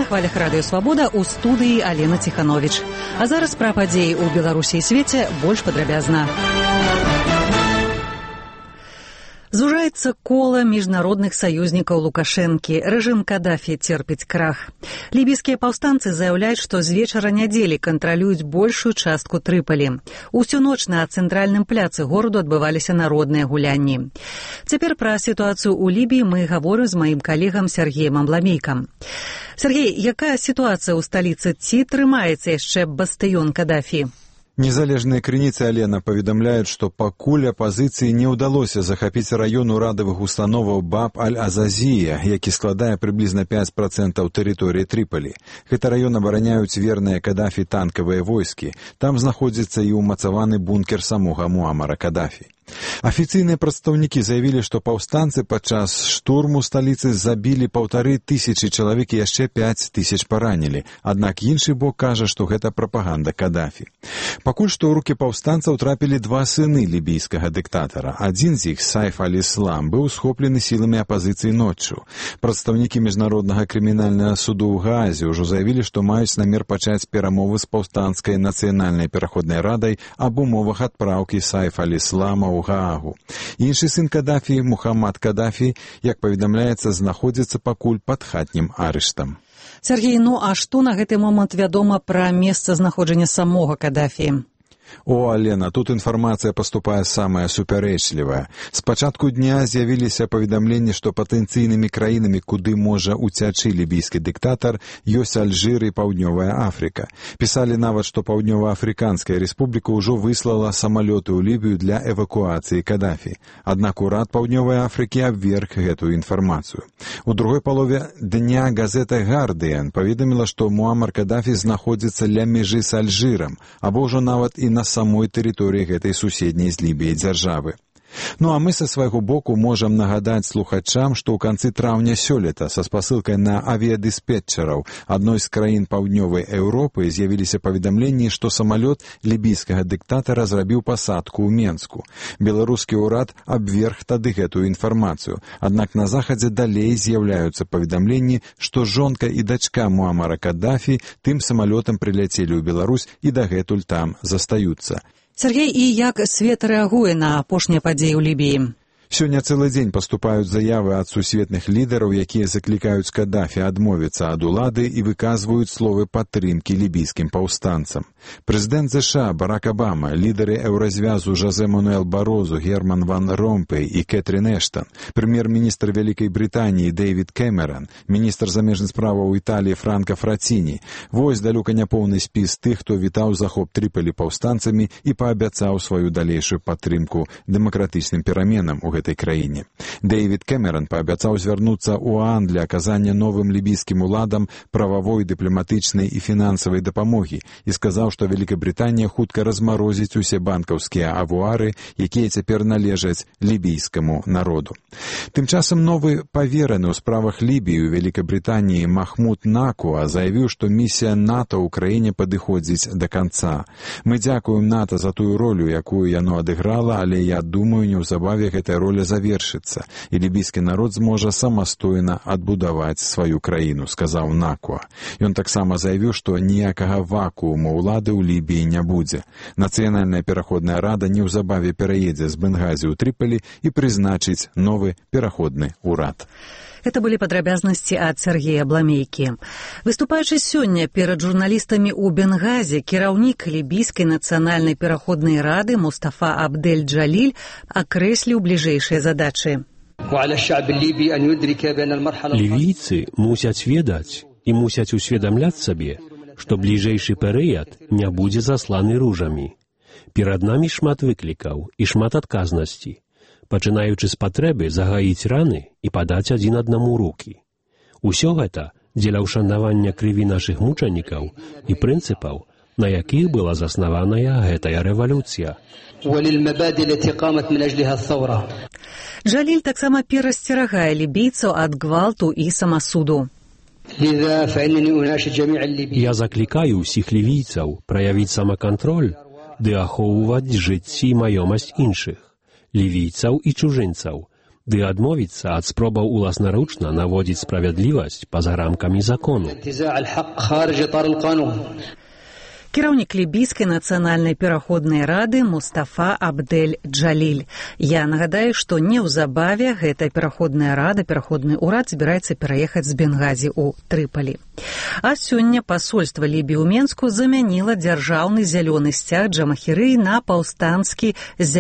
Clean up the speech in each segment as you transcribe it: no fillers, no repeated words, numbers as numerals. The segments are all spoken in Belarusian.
хвалях радыё «Свабода» ў студыі Алена Ціхановіч. А зараз пра падзеі ў Беларусі і свеце больш падрабязна. Звужаецца кола міжнародных саюзнікаў Лукашэнкі. Рэжым Кадафі церпіць крах. Лібійскія паўстанцы заяўляюць, што з вечара нядзелі кантралююць большую частку Трыпалі. Усю ноч на цэнтральным пляцы гораду адбываліся народныя гулянні. Цяпер пра сітуацыю ў Лібіі мы гаворым з маім калегам Сергеем Абламейкам. Сергей, якая сітуацыя ў сталіцы? Ці трымаецца яшчэ бастыён Кадафі? Незалежныя крыніцы Алена паведамляюць, што пакуль апазіцыі не ўдалося захапіць раён урадавых установаў Баб-аль-Азазія, які складае прыблізна 5% тэрыторыі Трыпалі. Гэты раён абараняюць верныя Кадафі танкавыя войскі. Там знаходзіцца і ўмацаваны бункер самога Муамара Кадафі. Афіцыйныя прадстаўнікі заявілі, што паўстанцы падчас штурму сталіцы забілі 1500 чалавек і яшчэ 5000 паранілі. Аднак іншы бок кажа, што гэта прапаганда Кадафі. Пакуль што ў рукі паўстанцаў трапілі два сыны лібійскага дыктатара. Адзін з іх, Сайф аль-Іслам, быў схоплены сіламі апазіцыі ноччу. Прадстаўнікі міжнароднага крымінальнага суду ў Гаазе ўжо заявілі, што маюць намер пачаць перамовы з паўстанцкай нацыянальнай пераходнай радай аб умовах адпраўкі Сайф аль-Іслама ў Гаагу. Іншы сын Кадафі, Мухаммад Кадафі, як паведамляецца, знаходзіцца пакуль пад хатнім арыштам. Сергей, а што на гэты момант вядома пра месцазнаходжанне самога Кадафі? О, Алена, тут інфармацыя паступае самая супярэчлівая. З пачатку дня з'явіліся паведамленні, што патэнцыйнымі краінамі, куды можа уцячы лібійскі дыктатар, ёсць Альжыр і Паўднёвая Афрыка. Пісалі нават, што Паўднёва-Афрыканская рэспубліка ўжо выслала самалёты ў Лібію для эвакуацыі Кадафі. Аднак урад Паўднёвай Афрыкі абверг гэтую інфармацыю. У другой палове дня газета «Гардыян» паведаміла, што Муамар Кадафі знаходзіцца ля мяжы з Альжырам, або ўжо нават і на самой тэрыторыі гэтай суседняй з Лібіяй дзяржавы. А мы са свайго боку можам нагадаць слухачам, што ў канцы траўня сёлета са спасылкай на авіядыспетчараў адной з краін паўднёвай Еўропы з'явіліся паведамленні, што самалёт лібійскага дыктатара зрабіў пасадку ў Менску. Беларускі ўрад абверг тады гэтую інфармацыю. Аднак на захадзе далей з'яўляюцца паведамленні, што жонка і дачка Муамара Кадафі тым самалётам прыляцелі ў Беларусь і дагэтуль там застаюцца. Сергей, і як свет рэагуе на апошнія падзеі ў Лібіі? Сёння цэлы дзень паступаюць заявы ад сусветных лідараў, якія заклікаюць Кадафі адмовіцца ад улады і выказваюць словы падтрымкі лібійскім паўстанцам. Прэзідэнт ЗША Барак Абама, лідары еўразвязу Жозе Мануэл Барозу, Герман ван Ромпей і Кэтрин Эштон, прэм'ер-міністр Вялікай Брытаніі Дэвід Кэмеран, міністр замежных справаў Італіі Франка Фраціні. Вось далёка не поўны спіс тых, хто вітаў захоп Трыпалі паўстанцамі і паабяцаў сваю далейшую падтрымку дэмакратычным пераменам у гэтай краіне. Дэвід Кэмеран паабяцаў звярнуцца ў ОАН для аказання новым лібійскім уладам прававой, дыпламатычнай і фінансавай дапамогі і сказаў, што Великабрытанія хутка размарозіць усе банкаўскія авуары, якія цяпер належаць лібійскаму народу. Тым часам новы павераны ў справах Лібіі ў Великабрытаніі Махмуд Накуа заявіў, што місія НАТО ў краіне падыходзіць да канца. Мы дзякуем НАТО за тую ролю, якую яно адыграла, але я думаю, неўзабаве гэтая роля завершыцца, і лібійскі народ зможа самастойна адбудаваць сваю краіну, сказаў Накуа. Ён таксама заявіў, што ніякага вакууму ўлады ў Лібіі не будзе. Нацыянальная пераходная рада неўзабаве пераедзе з Бенгазі ў Трыпалі і прызначыць новы пераходны ўрад. Это былі падрабязнасці ад Сергея Абламейкі. Выступаючы сёння перад журналістамі ў Бенгазе, кіраўнік лібійскай нацыянальнай пераходнай рады Мустафа Абдель-Джаліль акрэсліў бліжэйшыя задачы. Лівійцы мусяць ведаць і мусяць усведамляць сабе, што бліжэйшы перыяд не будзе засланы ружамі. Перад намі шмат выклікаў і шмат адказнасці, пачынаючы з патрэбы загаіць раны і падаць адзін аднаму рукі. Усё гэта дзеля ўшанавання крыві нашых мучанікаў і прынцыпаў, на якіх была заснаваная гэтая рэвалюцыя. Джаліль таксама перасцерагае лібійцаў ад гвалту і самасуду. Я заклікаю ўсіх лівійцаў праявіць самакантроль ды ахоўваць жыцці і маёмасць іншых, лівійцаў і чужынцаў, ды адмовіцца ад спробаў уласнаручна наводзіць справядлівасць па-за рамкамі закону. Кіраўнік лібійскай нацыянальнай пераходнай рады Мустафа Абдель Джаліль. Я нагадаю, што неўзабаве гэтая пераходная рада, пераходны ўрад збіраецца пераехаць з Бенгазі ў Трыпалі. А сёння пасольства Лібіі ў Менску замяніла дзяржаўны зялёны сцяг Джамахірыі на паўстанскі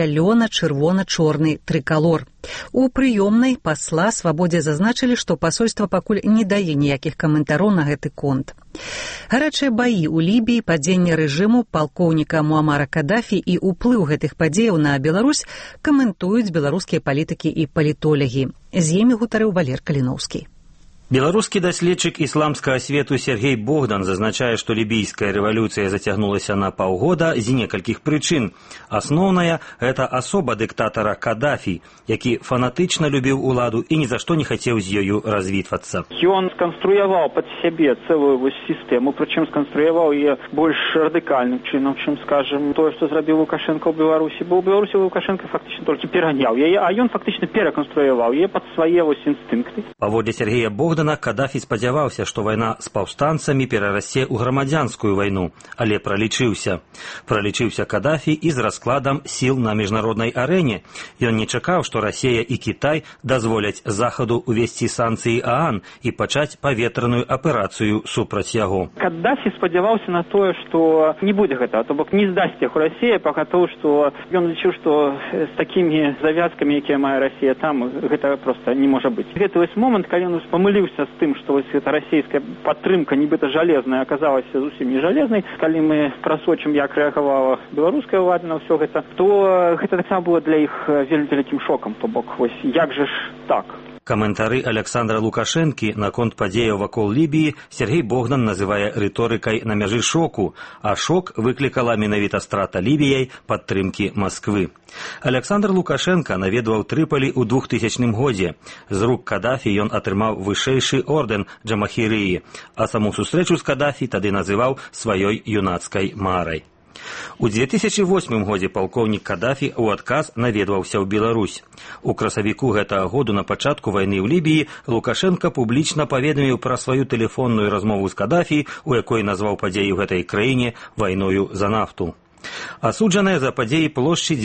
зялёна-чырвона-чорны трыкалор. У прыёмнай пасла Свабодзе зазначылі, што пасольства пакуль не дае ніякіх каментароў на гэты конт. Гарачыя баі ў Лібіі, падзенне рэжыму палкоўніка Муамара Кадафі і ўплыў гэтых падзеяў на Беларусь каментуюць беларускія палітыкі і палітолагі. З імі гутарыў Валер Каліноўскі. Беларускі даследчык ісламскага свету Сергей Богдан зазначае, што лібійская рэвалюцыя зацягнулася на паўгода з некалькіх прычын. Асноўная – гэта асоба дыктатара Кадафі, які фанатычна любіў уладу і ні за што не хацеў з ёю развітвацца. Ён сканструяваў пад сябе цэлую сістэму, прычым сканструяваў яе больш радыкальным чынам, чым, скажем, тое, што зрабіў Лукашенко ў Беларусі. Бо ў Беларусі Лукашенко фактычна толькі пераняў яе, а ён фактычна пераканструяваў яе пад свае інстынкты. Паводле Сергея Богдана, Кадафі спадзяваўся, што вайна з паўстанцамі перарасце ў грамадзянскую вайну, але пралічыўся. Пралічыўся Кадафі і з раскладам сіл на міжнароднай арэне. Ён не чакаў, што Расія і Кітай дазволяць Захаду увесці санкцыі ААН і пачаць паветраную аперацыю супраць яго. Кадафі спадзяваўся на тое, што не будзе гэтага, то бок не здасць яго Расія, пакатоў, што ён лічыў, што з такімі завязкамі, якія мае Расія там, гэта проста не можа быць. Гэты вось момант, калі ён памыліўся з тым, што вось эта расійская падтрымка нібыта жалезная аказалася зусім не жалезнай. Калі мы прасочым, як рэагавала беларуская ўлада на ўсё гэта, то гэта таксама было для іх вельмі вялікім шокам. То бок, вось як жа ж так? Каментары Александра Лукашэнкі наконт падзеяў вакол Лібіі Сергей Богдан называе рыторыкай на мяжы шоку, а шок выклікала менавіта страта Лібіяй падтрымкі Масквы. Александр Лукашенко наведваў Трыпалі ў 2000 годзе. З рук Кадафі ён атрымаў вышэйшы ордэн Джамахірыі, а саму сустрэчу з Кадафі тады называў сваёй юнацкай марай. У 2008 годзе палкоўнік Кадафі ў адказ наведваўся ў Беларусь. У красавіку гэтага году на пачатку вайны ў Лібіі Лукашенко публічна паведаміў пра сваю тэлефонную размову з Кадафі, у якой назваў падзеі ў гэтай краіне вайною за нафту. Асуджаная за падзеі плошчы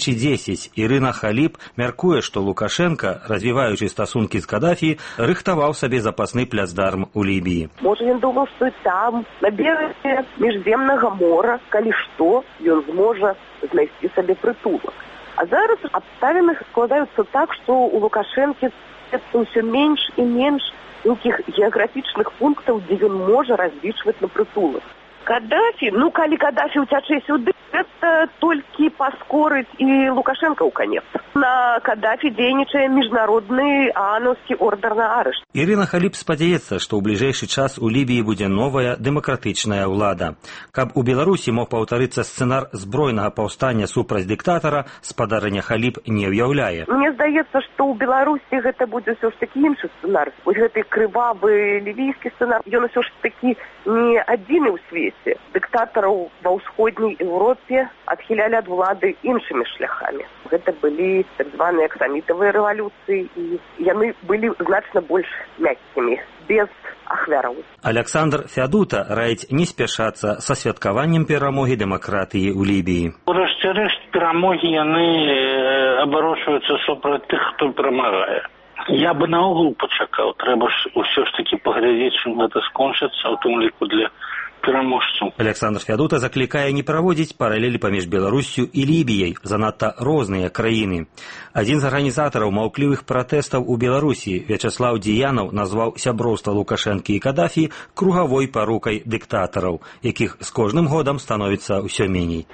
2010 Ірына Халіп мяркуе, што Лукашенко, развіваючы стасункі з Кадафі, рыхтаваў сабе запасны пляцдарм у Лібіі. Можа, ён думаў, што там, на беразе Міжземнага мора, калі што, ён зможа знайсці сабе прытулак. А зараз абставіны складаюцца так, што у Лукашэнкі ўсё менш і менш нейкіх геаграфічных пунктаў, дзе ён можа разлічваць на прытулак. Кадафі, калі Кадафі уцячэ сюды, гэта толькі паскорыць і Лукашенко ў канец. На Кадафі дзейнічае міжнародны аановскі ордэр на арышт. Ірына Халіп спадзяецца, што ў бліжэйшы час у Лібіі будзе новая дэмакратычная ўлада. Каб у Беларусі мог паўтарыцца сцэнар збройнага паўстання супраць дыктатара, спадарня Халіп не ўяўляе. Мне здаецца, што ў Беларусі гэта будзе ўсё ж такі іншы сцэнар. Вось гэты крывавы лівійскі сцэнар, ён ўсё ж такі не адзіны ў свеце. Дыктатараў ва ўсходняй Еўропе адхілялі ад улады іншымі шляхамі. Гэта былі так званыя аксамітавыя рэвалюцыі, і яны былі значна больш мяккімі, без ахвяраў. Александр Фядута раіць не спяшацца са святкаваннем перамогі дэмакратыі ў Лібіі. Рэшце-рэшт, перамогі яны абарочваюцца супраць тых, хто перамагае. Я бы наогул пачакаў, трэба ж усё ж такі паглядзець, чым гэта скончыцца, у тым ліку для пераможцаў. Александр Фядута заклікае не праводзіць паралелі паміж Беларуссю і Лібіяй, занадта розныя краіны. Адзін з арганізатараў маўклівых пратэстаў у Беларусі, Вячаслаў Дзіянаў, назваў сяброўства Лукашэнкі і Кадафі кругавой парукай дыктатараў, якіх з кожным годам становіцца ўсё меней.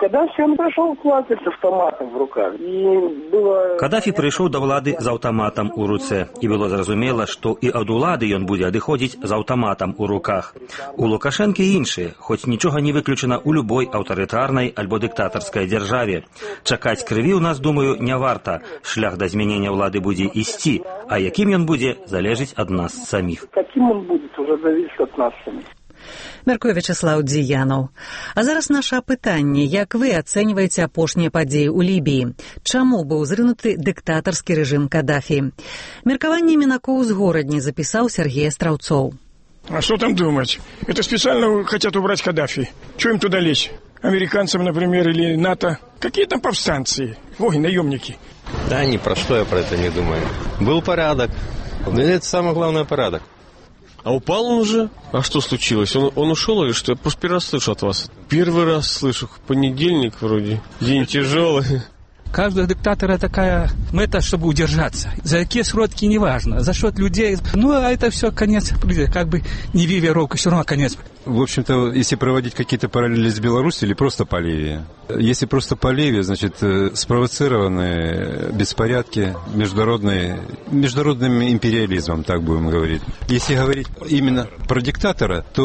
Кадафі прыйшоў да ўлады з аўтаматам у руцэ, і было зразумела, што і ад улады ён будзе адыходзіць з аўтаматам у руках. У Лукашэнкі іншыя, хоць нічога не выключана ў любой аўтарытарнай альбо дыктатарскай дзяржаве. Чакаць крыві ў нас, думаю, не варта. Шлях да змянення ўлады будзе ісці, а якім ён будзе, залежыць ад нас саміх. Каким он будет, уже зависит от нас самих. Мяркуе Вячеслаў Дзіянаў. А зараз наша апытанне. Як вы ацэньваеце апошнія падзеі ў Лібіі? Чаму быў зрынуты дыктатарскі рэжым Кадафі? Меркаванне мінакоў з горадні запісаў Сергей Астраўцоў. А что там думать? Это специально хотят убрать Каддафи. Чего им туда лезть? Американцам, например, или НАТО? Какие там повстанцы? Ой, наемники. Да ни про что я про это не думаю. Был порядок. Да это самое главное — порядок. А упал он уже? А что случилось? Он ушел или что? Я просто первый раз слышу от вас. Первый раз слышу. Понедельник вроде. День тяжелый. Каждого диктатора такая мета, чтобы удержаться. За какие сродки, неважно. За счет людей. Ну, а это все конец. Как бы не Ливия ровка, все равно конец. В общем-то, если проводить какие-то параллели с Беларусью или просто по Ливии. Если просто по Ливии, значит, спровоцированные беспорядки международным империализмом, так будем говорить. Если говорить именно про диктатора, то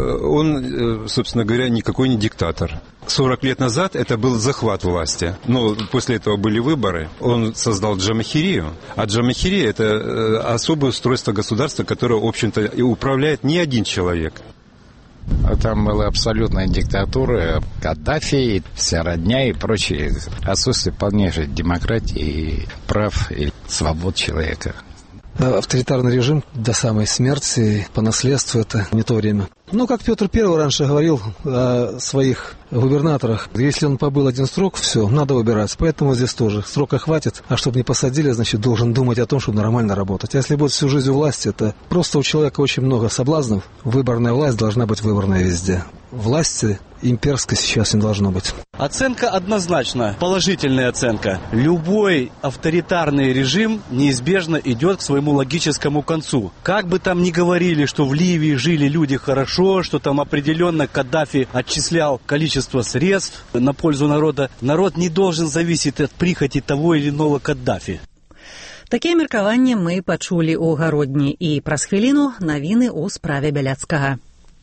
он, собственно говоря, никакой не диктатор. 40 лет назад это был захват власти. Но после этого были выборы. Он создал Джамахирию. А Джамахирия — это особое устройство государства, которое, в общем-то, и управляет не один человек. Там была абсолютная диктатура, Каддафи, вся родня и прочее. Отсутствие полнейшей демократии и прав и свобод человека. Авторитарный режим до самой смерти, по наследству, это не то время. Ну, как Петр I раньше говорил о своих губернаторах, если он побыл один срок, все, надо выбирать. Поэтому здесь тоже срока хватит, а чтобы не посадили, значит, должен думать о том, чтобы нормально работать. А если будет всю жизнь у власти, это просто у человека очень много соблазнов. Выборная власть должна быть выборная везде. Власти имперской сейчас не должно быть. Оценка однозначно, положительная оценка. Любой авторитарный режим неизбежно идет к своему логическому концу. Как бы там ни говорили, что в Ливии жили люди хорошо, что там определенно Каддафи отчислял количество средств на пользу народа, народ не должен зависеть от прихоти того или иного Каддафи. Такія меркаванні мы пачулі ў гародні, і праз хвіліну навіны ў справе Бяляцкага.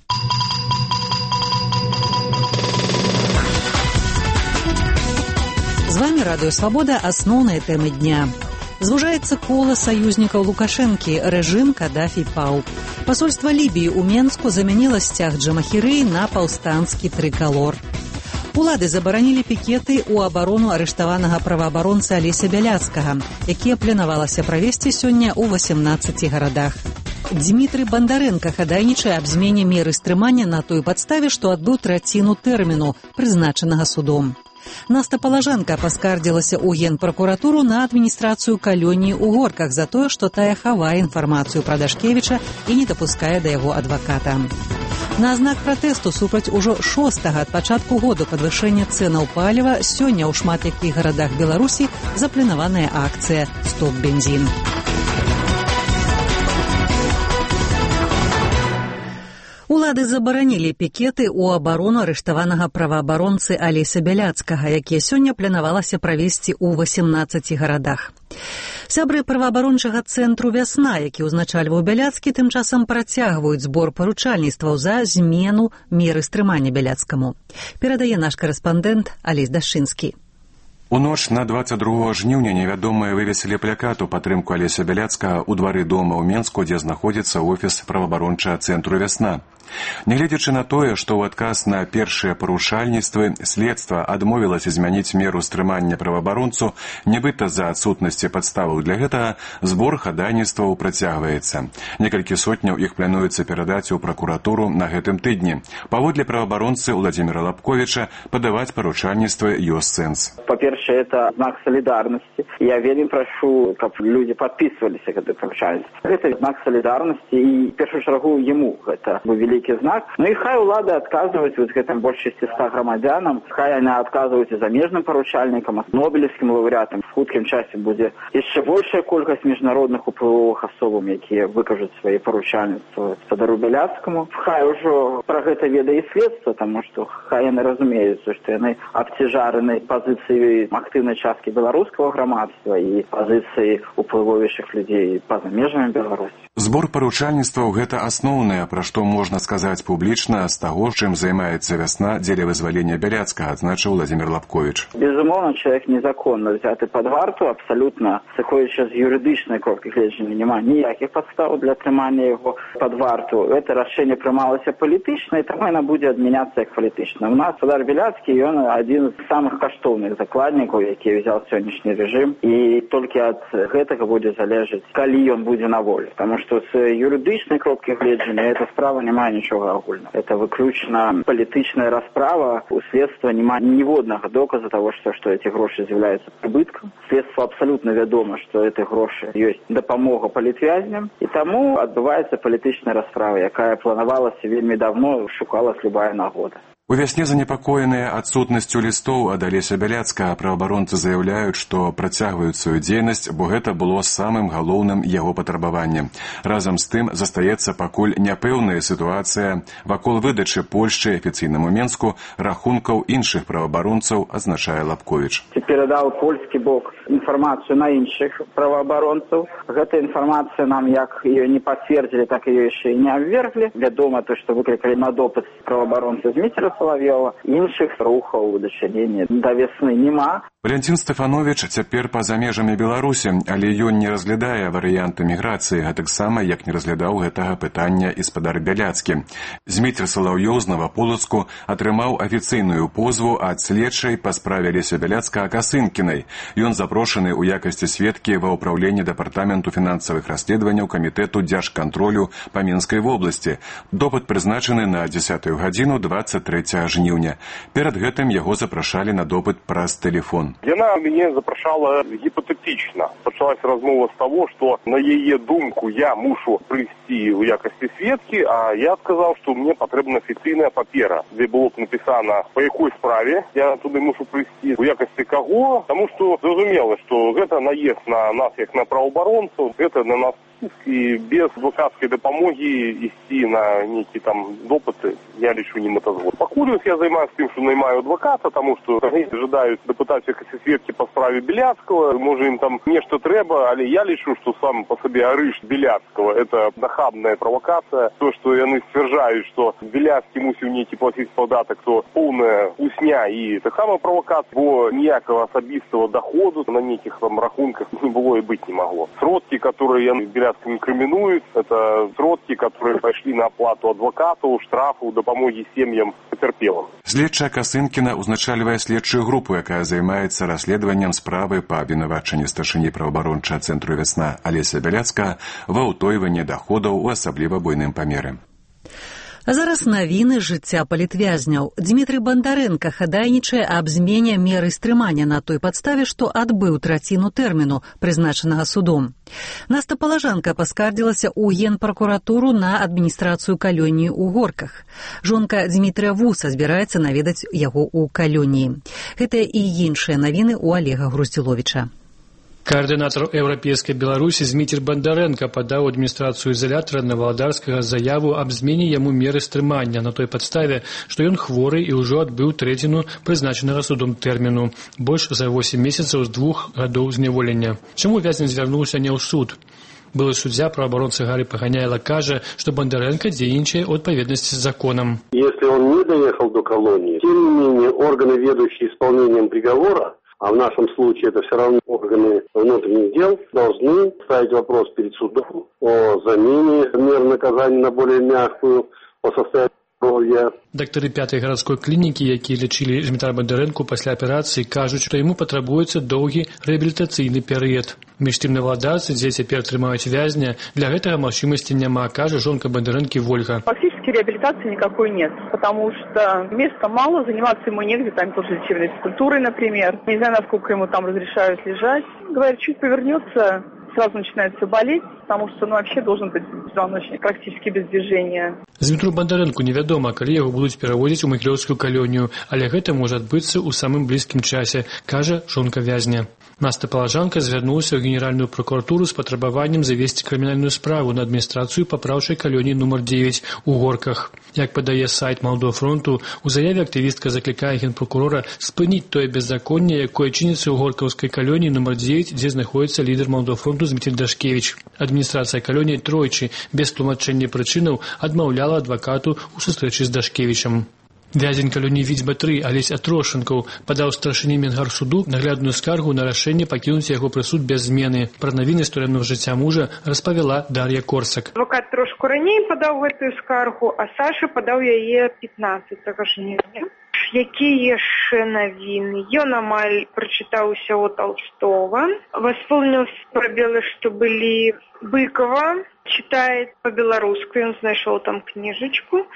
З вами Радыё Свабода, асноўныя тэмы дня. Звужаецца кола саюзнікаў Лукашэнкі, рэжым Кадафі паў. Пасольства Лібіі ў Менску замяніла сцяг Джамахірыі на паўстанскі трыкалор. Улады забаранілі пікеты ў абарону арыштаванага праваабаронца Алеся Бяляцкага, якія планавалася правесці сёння ў 18 гарадах. Дмітрый Бандарэнка хадайнічае аб змене меры стрымання на той падставе, што адбыў траціну тэрміну, прызначанага судом. Наста Палажанка паскардзілася ў Генпракуратуру на адміністрацыю калоніі ў Горках за тое, што тая хавае інфармацыю пра Дашкевіча і не дапускае да яго адваката. На знак пратэсту супраць ужо 6-га ад пачатку году падвышэння цэнаў паліва сёння ў шмат якіх гарадах Беларусі запланаваная акцыя «Стоп бензін». Улады забаранілі пікеты ў абарону арыштаванага праваабаронцы Алеся Бяляцкага, якія сёння планавалася правесці ў 18 гарадах. Сябры праваабарончага цэнтру «Вясна», які ўзначальваў Бяляцкі, тым часам працягваюць збор паручальніцтваў за змену меры стрымання Бяляцкаму. Перадае наш карэспандэнт Алесь Дашчынскі. У ноч на 22 жніўня невядомыя вывесілі плакат у падтрымку Алеся Бяляцкага ў двары дома ў Менску, дзе знаходзіцца офіс праваабарончага цэнтру «Вясна». Нягледзячы на тое, што ў адказ на першыя парушальніцтвы следства адмовілася змяніць меру стрымання праваабаронцу, нібыта з-за адсутнасці падставаў для гэтага, збор хадайніцтваў працягваецца. Некалькі сотняў іх плануецца перадаць у пракуратуру на гэтым тыдні. Паводле праваабаронцы Владзіміра Лапковіча, падаваць парушальніцтвы ёсць сэнс. Па-першае, это знак солідарнасці. Я вельмі прашу, каб людзі падпісваліся гэты парушальніцтва. Гэта знак солідарнасці і, в першую чаргу, яму гэта быў вялікі знак. Ну і хай улады адказваюць гэтым больш 600 грамадзянам, хай яны адказваюць і замежным паручальнікам, нобелевскім лаўрэатам. В хуткім часе будзе яшчэ большая колькасць міжнародных уплывовых асобаў, якія выкажуць свае паручальніцтва спадару Бяляцкаму. Хай ужо пра гэта ведае следства, таму што хай яны разумеюць, што яны абцяжараны пазіцыяй актыўнай часткі беларускага грамадства і пазіцыяй уплывовейшых людзей па-за межамі Беларусі. Збор паручальніцтваў – гэта асноўнае, пра што можна сказаць публічна з таго, чым займаецца вясна дзеля вызвалення Бяляцкага, адзначыў Владзімир Лапковіч. Безумоўна, чалавек незаконна взяты пад варту, абсалютна, сыходзячы з юрыдычнай кропкі гледжання, няма ніякіх падстаў для атрымання яго пад варту. Гэта рашэнне прымалася палітычна, і таму яна будзе адмяняцца як палітычна. У нас гаспадар Бяляцкі, ён адзін з самых каштоўных закладнікаў, які ўзяў сённяшні рэжым, і толькі ад гэтага будзе залежаць, калі ён будзе на волі. Таму што з юрыдычнай кропкі гледжання эта справа не мае нічога агульнага. Это выключна палітычная расправа. У следства няма ніводнага доказа таго, што эти грошы з'яўляюцца прыбыткам. Следству абсалютна вядома, што эти грошы ёсць дапамога палітвязням, і таму адбываецца палітычная расправа, якая планавалася вельмі давно, шукалась любая нагода. У вясне занепакоеныя адсутнасцю лістоў ад Алеся Бяляцкага праваабаронцы заяўляюць, што працягваюць сваю дзейнасць, бо гэта было самым галоўным яго патрабаваннем. Разам з тым застаецца пакуль няпэўная сітуацыя вакол выдачы Польшчы афіцыйнаму Менску рахункаў іншых праваабаронцаў, адзначае Лапковіч. Перадаў польскі бок інфармацыю на іншых праваабаронцаў. Гэта інфармацыя нам як ее не пацвердзілі, так ее яшчэ і не абверглі. Вядома, то, што выклікалі на допыт праваабаронцы Зміцера Салавьёва, іншых рухаў у дачыненні да вясны няма. Валентин Стефанович цяпер па-за межамі Беларусі, але ён не разглядае варыянты міграцыі, гэтаксама як не разглядаў гэтага пытання і спадар Бяляцкі. Зміцер Салаўёў з Новаполацку атрымаў афіцыйную позву ад следчай па справе Алеся Бяляцкага Касынкінай. Ён запрошаны ў якасці сведкі ва ўпраўленні Дэпартаменту фінансавых расследаванняў Камітэту дзяржкантролю па Мінскай вобласці. Допыт прызначаны на 10 гадзіну 23 жніўня. Перад гэтым яго запрашалі на допыт праз тэлефон. Яна мяне запрашала гіпотетычна. Пачалася размова з таго, што на яе думку я мушу прыйсці ў якасці сведкі, а я адказаў, што мне патрэбна афіцыйная папера, дзе было б напісана, па якой справе я туды мушу прыйсці, у якасці каго, таму што зразумела, што гэта наезд на нас як на праваабаронцаў, гэта на нас і без адвокатскай дапамогі ісці на нейкі там допыты, я лічу немэтазгодным. Пакуль я займаюся тым, што наймаю адваката, таму што они жадаюць дапытаць якасці сведкі па справе Бяляцкага, можа ім там нешта трэба, але я лічу, што сам па сабе арышт Бяляцкага это нахабная правакацыя. То, што яны сцвярджаюць, што Бяляцкі мусіў нейкі плаціць падатак, то поўная усня і таксама правакацыя, бо ніякага асабістага даходу на нейкіх там рахунках не было і быць не магло. Сродкі, которые яны Бяляцкага инкриминуют, это сродки, которые пошли на оплату адвокату, штрафу, дапамогі сем'ям пацярпелым. Следчая Касынкіна узначальвае следчую групу, якая займаецца расследаваннем справы па абвінавачанні старшыні праваабарончага цэнтру «Вясна» Алеся Бяляцкага ва ўтойванні даходаў у асабліва буйным памеры. А зараз навіны жыцця палітвязняў. Дмітрый Бандарэнка хадайнічае аб змене меры стрымання на той падставе, што адбыў траціну тэрміну, прызначанага судом. Наста Палажанка паскардзілася ў Генпракуратуру на адміністрацыю калоніі ў Горках. Жонка Дмітрыя Вуса збіраецца наведаць яго ў калоніі. Гэтыя і іншыя навіны ў Олега Груздзіловіча. Координатор Европейской Беларуси Зміцер Бандарэнка подаў адміністрацыю изолятора Новоалдарскага заяву аб змене яму меры стрымання на той падставе, што ён хворы і ўжо адбыў трэціну прызначанага судом тэрміну, больш за 8 месяцаў з 2 гадоў зняволення. Чаму вязень звярнуўся не ў суд? Былы суддзя праваабаронцы Гарри Паганяйла кажа, што Бандарэнка дзейнічае ў адпаведнасці з законам. Если он не доехал до колонии, тем не менее органы, ведущие исполнением приговора, а в нашем случае это все равно органы внутренних дел, должны ставить вопрос перед судом о замене мер наказания на более мягкую по состоянию здоровья. Доктары 5-й гарадской клінікі, якія лечылі Дмітра Бандарэнку пасля аперацыі, кажуць, што яму патрабуецца доўгі рэабілітацыйны перыяд. Між тым наваладарцы, дзе цяпер трымаюць вязня, для гэтага магчымасці няма, кажа жонка Бандарэнкі Вольга. Фактически реабилитации никакой нет, потому что места мало, заниматься ему негде, там тоже лечебной физкультурой, например. Не знаю, насколько ему там разрешают лежать. Говорят, чуть повернется, сразу начинает все болеть, потому что вообще должен быть позвоночник практически без движения. Дмітру Бандарэнку невядома, калі яго будуць пераводзіць у магілёўскую калонію, але гэта можа адбыцца ў самым блізкім часе, кажа жонка вязня. Наста Палажанка звярнулася ў Генеральную прокуратуру з патрабаваннем завесці крымінальную справу на адміністрацыю папраўчай калоніі нумар 9 у Горках. Як падае сайт Малдофронту, у заяве актывістка заклікае генпрокурора спыніць тое беззаконне, якое чыніцца ў Горкаўскай калоніі нумар 9, дзе знаходзіцца лідар Малдофронту свабоду Зміцер Дашкевіч. Адміністрацыя калоніі тройчы без тлумачэння прычынаў адмаўляла адвакату ў сустрэчы з Дашкевічам. Вязень калоніі Віцьба-3 Алесь Атрошенкаў падаў старшыні Мінгарсуду наглядную скаргу на рашэнне пакінуць яго прысуд без змены. Пра навіны з турэмнага жыцця мужа распавяла Дар'я Корсак. Адвокат трошку раней падаў гэтую скаргу, а Саша падаў яе 15 жніўня. Якія яшчэ навіны? Ён амаль прачытаў усяго Толстого, восполнил пробелы, што былі Быкова, читает по-беларуску, ён знайшоў там книжечку,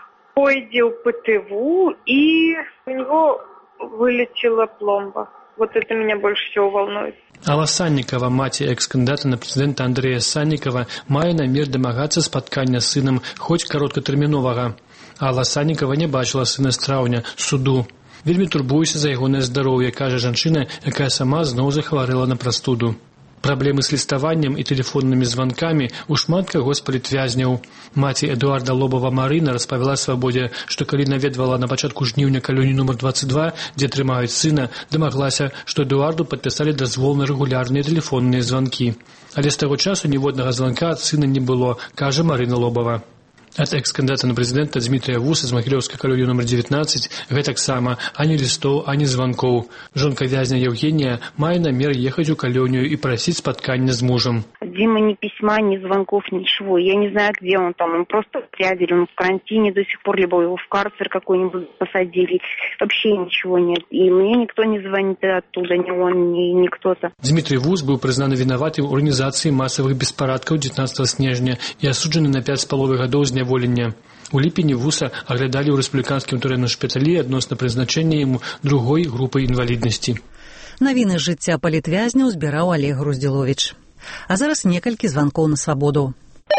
пойдзе ў ПТВ, и у него вылетела пломба. Вот это меня больше всего волнует. Алла Санникова, маці экс-кандидата на президента Андрея Санникова, мае намер дамагацца спаткання з сынам хоць кароткатэрміновага. Алла Санникова не бачыла сына з траўня суду. Вельмі турбуюся за ягонае здароўе, кажа жанчына, якая сама зноў захварэла на прастуду. Праблемы з ліставаннем і тэлефоннымі званкамі у шмат каго з палітвязняў. Маці Эдуарда Лобава Марына распавяла свабодзе, што калі наведвала на пачатку жніўня калонію нумар 22, дзе трымаюць сына, дамаглася, што Эдуарду падпісалі дазвол на рэгулярныя тэлефонныя званкі. Але з таго часу ніводнага званка ад сына не было, кажа Марына Лобава. Ад экс-кандидата на президента Дмитрия Вуса з Магілёўскай калоніі нумар 19 гэтаксама ані лістоў, ані званкоў. Жонка вязня Евгения мае намер ехаць у калонію і прасіць спаткання з мужем. Дима ни письма, ни звонков, ничего. Я не знаю, где он там. Он просто спрятали, он в карантине до сих пор, либо его в карцер какой-нибудь посадили. Вообще ничего нет. И мне никто не звонит оттуда, ни он, ни кто-то. Дмитрий Вус быў прызнаны вінаватым у арганізацыі масавых беспарадкаў 19 снежня і асуджаны на 5,5 гадоў зняволення. У ліпені Вуса аглядалі ў рэспубліканскім турэмным шпіталі адносна прызначэння яму другой групы інваліднасці. Навіны з жыцця палітвязняў збіраў Олег Груздзіловіч. А зараз некалькі званкоў на свабоду.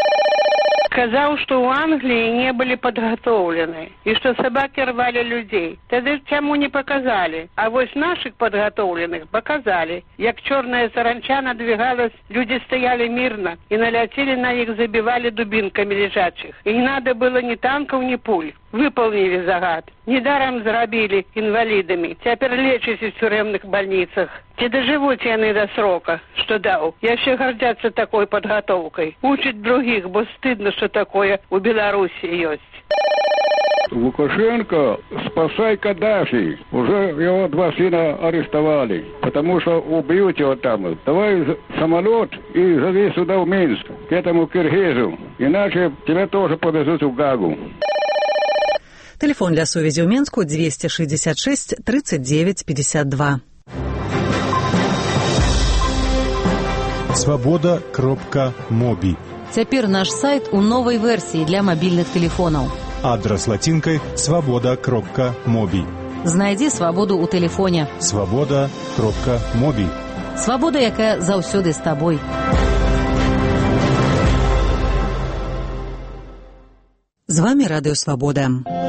Сказал, что в Англии не были подготовлены, и что собаки рвали людей. Тогда чему не показали. А вот наших подготовленных показали. Як черная саранча надвигалась, люди стояли мирно, и налетели на них, забивали дубинками лежачих. И не надо было ни танков, ни пуль. Выполнили загад. Недаром зробили инвалидами. Теперь лечатся в тюремных больницах. Те доживут они до срока, что дал. Я еще гордятся такой подготовкой. Учат других, бо стыдно, что такое у Беларуси есть. Лукашенко, спасай Каддафи. Уже его 2 сына арестовали, потому что убьют его там. Давай самолет и зови сюда в Минск, к этому киргизу. Иначе тебя тоже повезут в Гагу. Телефон для сувязі ў Менску 266 39 52. Свабода.моби. Цяпер наш сайт у новай версіі для мабільных тэлефонаў. Адрас лацінкай свабода.моби. Знайдзі свабоду ў тэлефоне. Свабода.моби. Свабода, якая заўсёды з табой. З вами Радыё Свабода.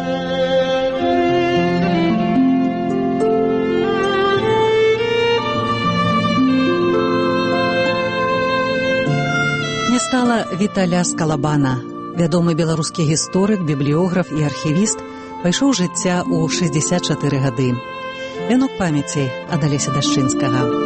Не стала Віталя Скалабана. Вядомы беларускі гісторык, бібліёграф і архівіст, пайшоў жыцця ў 64 гады. Вянок памяці ад Алеся Дашчынскага.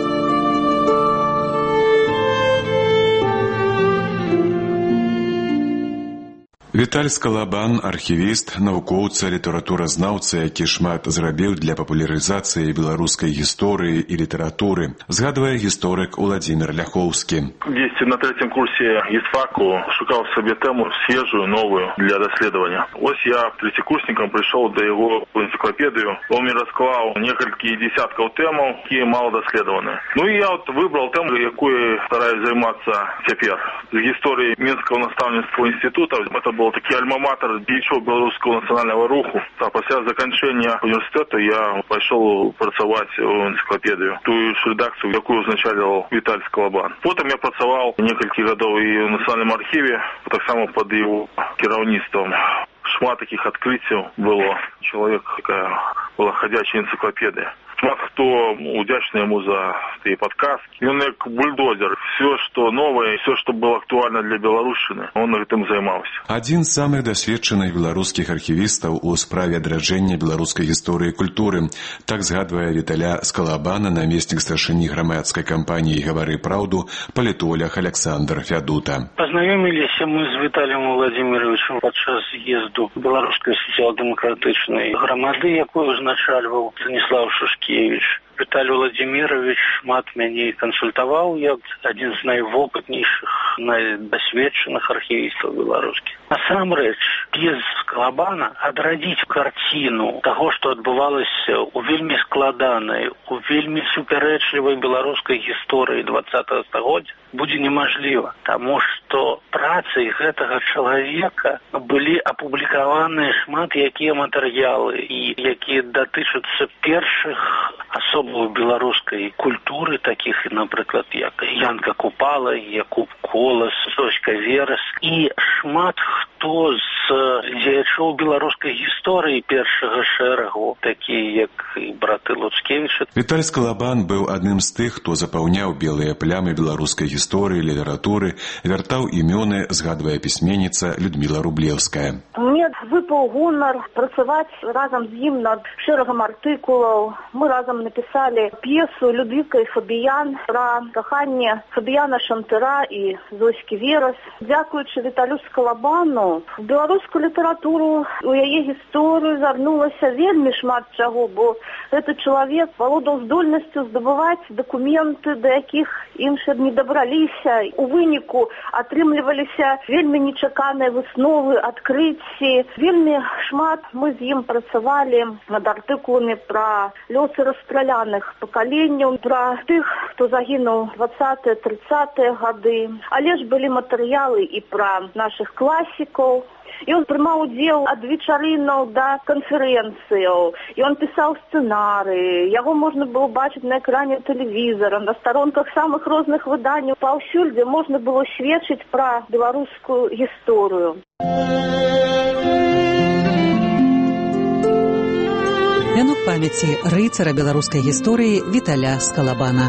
Віталь Скалабан, архівіст, навукоўца, літаратуразнаўца, які шмат зрабіў для папулярызацыі беларускай гісторыі і літаратуры, згадвае гісторык Уладзімір Ляхоўскі. На 3-м курсе ИСФАКу шукал себе тему свежую, новую для доследования. Вот я третьекурсником пришел до его энциклопедию. Он мне рассказал несколько десятков тем, которые мало доследованы. Ну и я вот выбрал тему, якую стараюсь заниматься теперь. С историей Минского наставнического института. Это был такий альма-матер діячів белорусского национального руху. А после закінчення університету я пошел працювати в энциклопедию. Ту редакцию, яку означал Віталь Скалабан. Потом я працював несколько годов и в Национальном архиве, так само под его керівництвом. Шмат таких открытий было. Человек такая была ходячая энциклопедия. Шмат хто удзячны яму за тыя падказкі. Ён як бульдозер. Все, што новае, все, што было актуальна для беларушчыны, он гэтым займаўся. Адзін з самых дасведчаных беларускіх архівістаў у справе адраджэння беларускай гісторыі і культуры. Так згадвае Віталя Скалабана, намеснік старшыні грамадскай кампаніі «Гавары праўду», палітолог Александр Фядута. Пазнаёміліся мы з Віталіем Владимировичем падчас з'езду беларускай сацыял-дэмакратычнай грамады, якую узначальваў Станіслав Шушкевич. Віталій Владимирович шмат мяне кансультаваў як адзін з найвопытнейшых, найдасведчаных архівістаў беларускіх. Насамрэч, без Скалабана адрадзіць карціну таго, што адбывалася ў вельмі складанай, у вельмі супярэчлівай беларускай гісторыі 20-го стагоддзя, будзе немажліва, таму што працай гэтага чалавека былі апублікаваныя шмат якія матэрыялы, і якія датычацца першых асобаў беларускай культуры, такіх, напрыклад, як Янка Купала, Якуб Колас, Зоська Верас, і шмат хто з дзеячоў беларускай гісторыі першага шэрагу, такія як і браты Луцкевіча. Віталь Скалабан быў адным з тых, хто запаўняў белыя плямы беларускай гісторыі, літаратуры, вяртаў імёны, згадвае пісьменніца Людміла Рублеўская. Мне выпаў гонар працаваць разам з ім над шэрагам артыкулаў. Мы разам напісалі п'есу «Людвіка і Фабіян» пра каханне Фабіяна Шантыра і Зоські Верас. Дзякуючы Віталю Скалабану, в беларускую літаратуру, у яе гісторыю зарнулася вельмі шмат чаго, бо гэты чалавек валодаў здольнасцю здабываць дакументы, да якіх іншыя не дабраліся. У выніку атрымліваліся вельмі нечаканыя высновы, адкрыцці. Вельмі шмат мы з ім працавалі над артыкуламі пра лёсы расстраляных пакаленняў, пра тых, хто загінуў 20-30-е гады. Але ж былі матэрыялы і пра нашых класікаў. Ён прымаў удзел ад вечарынаў да канферэнцыяў. Ён пісаў сцэнарыі. Яго можна было бачыць на экране тэлевізара, на старонках самых розных выданняў, паўсюль, дзе можна было сведчыць пра беларускую гісторыю. Вянок памяці рыцара беларускай гісторыі Віталя Скалабана.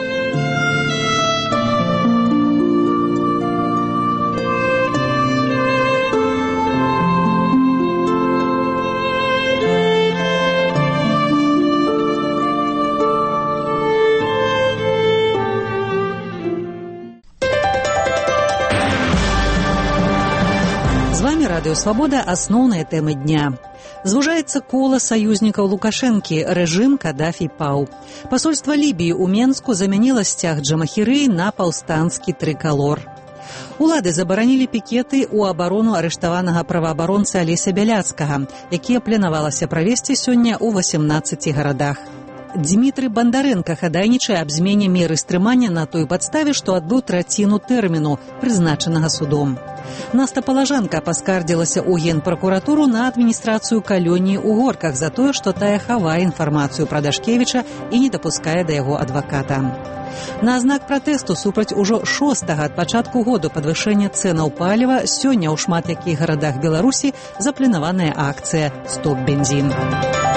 З вами Радыё Свабода, асноўныя тэмы дня. Звужаецца кола саюзнікаў Лукашэнкі, рэжым Кадафі паў. Пасольства Лібіі ў Менску замяніла сцяг Джамахіры на паўстанскі трыкалор. Улады забаранілі пікеты ў абарону арыштаванага праваабаронца Алеся Бяляцкага, якія планавалася правесці сёння ў 18 гарадах. Дмітрый Бандарэнка хадайнічае аб змене меры стрымання на той падставе, што адбыў траціну тэрміну, прызначанага судом. Наста Палажанка паскардзілася ў Генпракуратуру на адміністрацыю калоніі ў Горках за тое, што тая хавае інфармацыю пра Дашкевіча і не дапускае да яго адваката. На знак пратэсту супраць ужо 6-га ад пачатку году падвышэння цэнаў паліва сёння ў шмат якіх гарадах Беларусі запланаваная акцыя «Стоп бензін».